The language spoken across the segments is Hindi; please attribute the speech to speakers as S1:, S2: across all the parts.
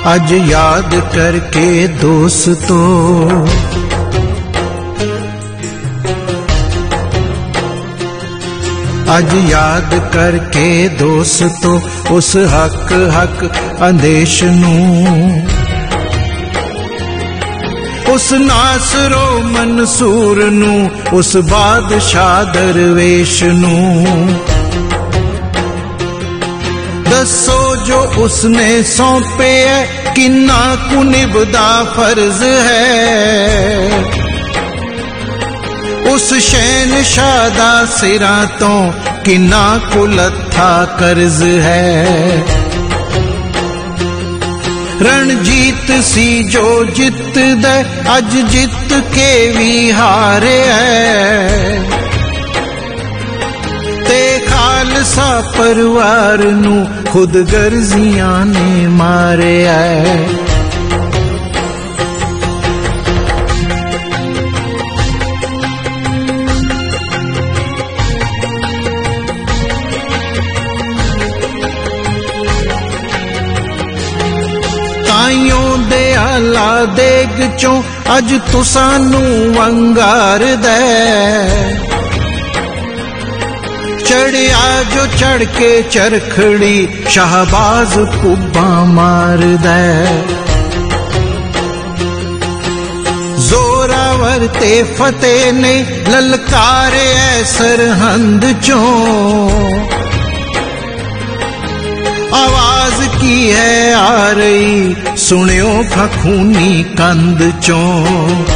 S1: अज याद करके दोस्तों, अज याद करके दोस्तों उस हक अंदेश नूं, उस नासरो मंसूर नूं, उस बादशाह दरवेश नूं। दसो जो उसने सौंपे है किन्ना कु निभदा फर्ज है, उस शहनशाह दा सिरां तो किन्ना कु लथा कर्ज है। रणजीत सी जो जित दे अज जित के भी हारे है, ते खालसा परिवार नू खुद गर्जियां ने मारे है। ताइयों दे आला देग चों अज तुसानू वंगार दे, चढ़िया जो चढ़ के चरखड़ी शाहबाज कुब्बा मार दे। जोरावर ते फतेह ने ललकारे सरहंद चों, आवाज की है आ रही सुनियो खखूनी कंद चों।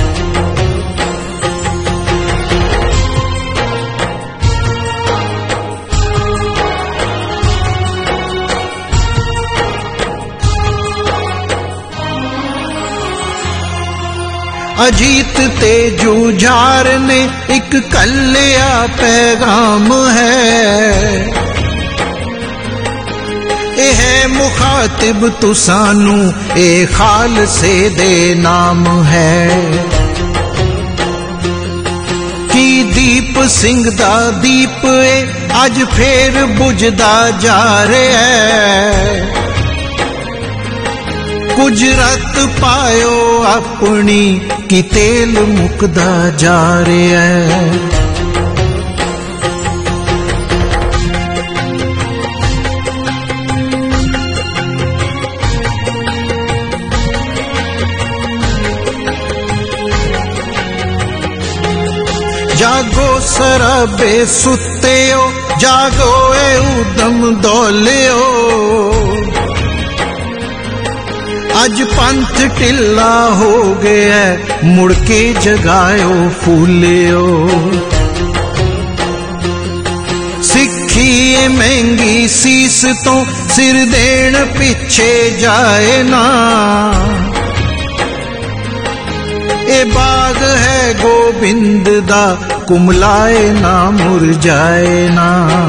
S1: अजीत ते जूझार ने एक कल्लिया पैगाम है, यह मुखातिब तुसानू ए खालसे दे नाम है। कि दीप सिंह दा दीप ए अज फेर बुझदा जा रहा है, कुछ रत पायो अपनी कि तेल मुकदा जा रहा है। जागो सरबे सुते हो, जागो ए उदम दौलियो, अज पंथ टिल्ला हो गया मुड़ के जगायो फूलियो। सिक्खी महंगी सीस तो सिर देन पिछे जाए ना, ए बाग है गोबिंद दा कुमलाए ना मुरझाए ना।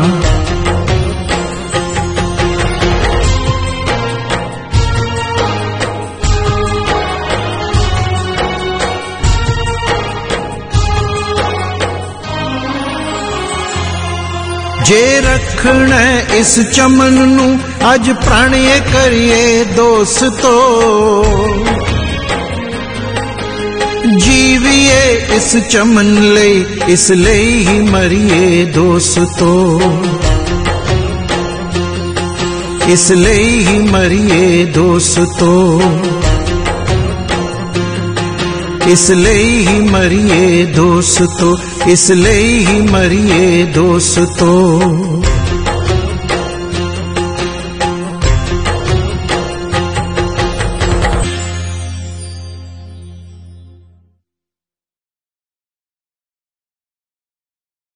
S1: जे रखना इस चमन नू अज प्राणे करिए दोस्तों, जीविए इस चमन ले इसलिए ही मरिए दोस्तों, इसलिए ही मरिए दोस्तों, इसलिए ही मरिए दोस्तों, इसलिए ही मरिए दोस्तों।